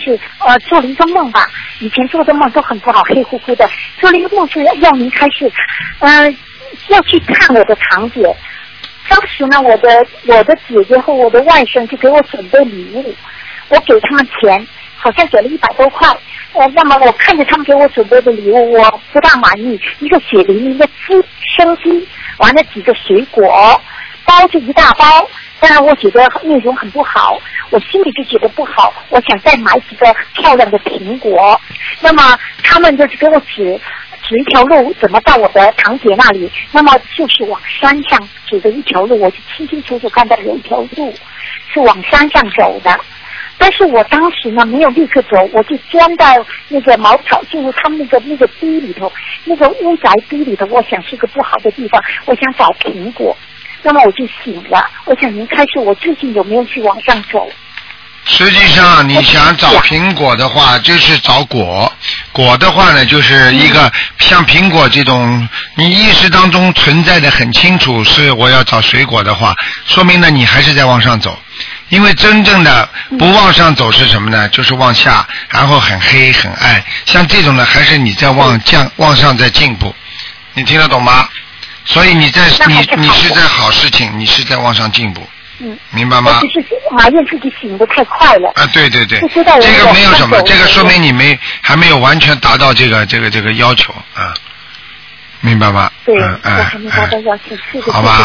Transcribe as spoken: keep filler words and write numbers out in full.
就是呃做了一个梦吧，以前做的梦都很不好，黑乎乎的，做了一个梦是要您开始，呃要去看我的堂姐。当时呢，我的我的姐姐和我的外甥就给我准备礼物，我给他们钱，好像给了一百多块。呃，那么我看着他们给我准备的礼物，我不大满意，一个血淋淋的鸡生鸡，完了几个水果，包着一大包。当然我觉得内容很不好，我心里就觉得不好，我想再买几个漂亮的苹果。那么他们就是给我指指一条路怎么到我的堂姐那里，那么就是往山上指的一条路，我就清清楚楚看到有一条路是往山上走的。但是我当时呢没有立刻走，我就钻到那个茅草，就是他们那个那个地里头，那个屋宅地里头，我想是个不好的地方，我想找苹果。那么我就醒了，我想您开始我最近有没有去往上走？ 实际上你想找苹果的话就是找果，果的话呢就是一个像苹果这种你意识当中存在的很清楚是我要找水果的话，说明呢你还是在往上走。因为真正的不往上走是什么呢？就是往下，然后很黑很暗，像这种呢还是你在往降往上在进步，你听得懂吗？所以你在你你是在好事情，你是在往上进步。嗯，明白吗？ 我只是埋怨自己醒得太快了。 啊，对对对，这个没有什么，这个说明你没还没有完全达到这个这个这个要求啊，明白吗？ 对，嗯、我还没达到要求，是的， 好吧。